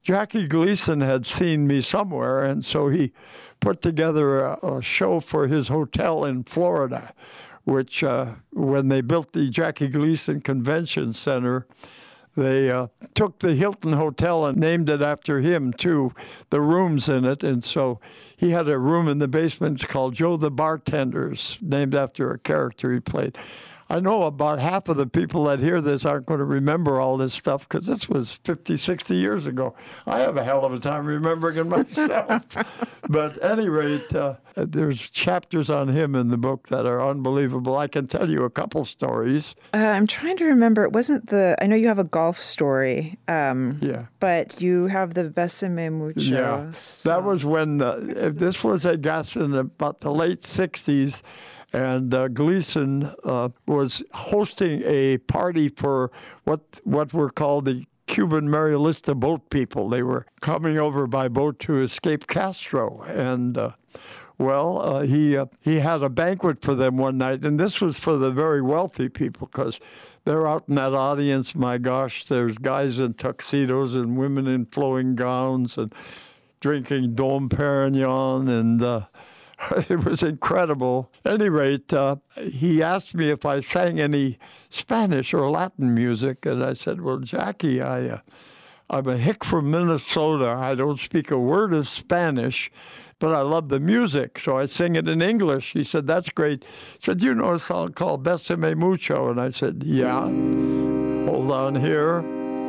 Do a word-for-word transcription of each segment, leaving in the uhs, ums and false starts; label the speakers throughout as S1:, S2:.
S1: Jackie Gleason had seen me somewhere, and so he put together a, a show for his hotel in Florida, which uh, when they built the Jackie Gleason Convention Center, they uh, took the Hilton Hotel and named it after him, too, the rooms in it. And so he had a room in the basement called Joe the Bartender's, named after a character he played. I know about half of the people that hear this aren't going to remember all this stuff because this was fifty, sixty years ago. I have a hell of a time remembering it myself. But at any rate, uh, there's chapters on him in the book that are unbelievable. I can tell you a couple stories.
S2: Uh, I'm trying to remember. It wasn't the, I know you have a golf story. Um,
S1: yeah.
S2: But you have the Besame Mucho.
S1: Yeah.
S2: So.
S1: That was when, uh, this was, I guess, in about the late sixties. And uh, Gleason uh, was hosting a party for what what were called the Cuban Marilista boat people. They were coming over by boat to escape Castro. And, uh, well, uh, he uh, he had a banquet for them one night. And this was for the very wealthy people because they're out in that audience. My gosh, there's guys in tuxedos and women in flowing gowns and drinking Dom Perignon and... Uh, It was incredible. At any rate, uh, he asked me if I sang any Spanish or Latin music, and I said, well, Jackie, I, uh, I'm a hick from Minnesota. I don't speak a word of Spanish, but I love the music, so I sing it in English. He said, that's great. He said, you know a song called Besame Mucho? And I said, yeah. Hold on here.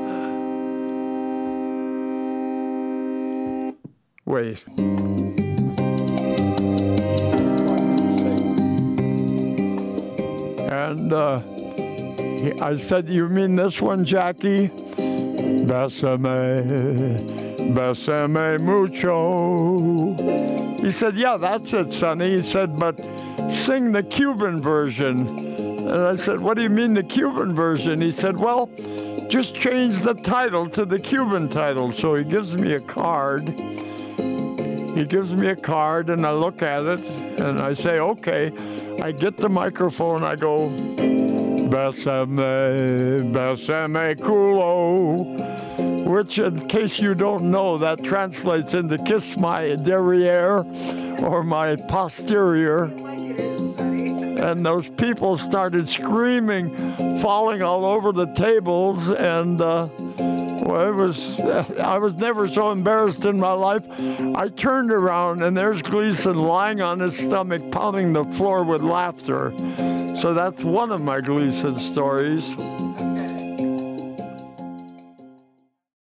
S1: Wait. And uh, he, I said, you mean this one, Jackie? Besame, besame mucho. He said, yeah, that's it, Sonny. He said, but sing the Cuban version. And I said, what do you mean the Cuban version? He said, well, just change the title to the Cuban title. So he gives me a card. He gives me a card, and I look at it, and I say, okay. I get the microphone, I go, Besame, besame culo, which, in case you don't know, that translates into kiss my derriere or my posterior. And those people started screaming, falling all over the tables, and uh, well, it was, I was never so embarrassed in my life. I turned around, and there's Gleason lying on his stomach, pounding the floor with laughter. So that's one of my Gleason stories.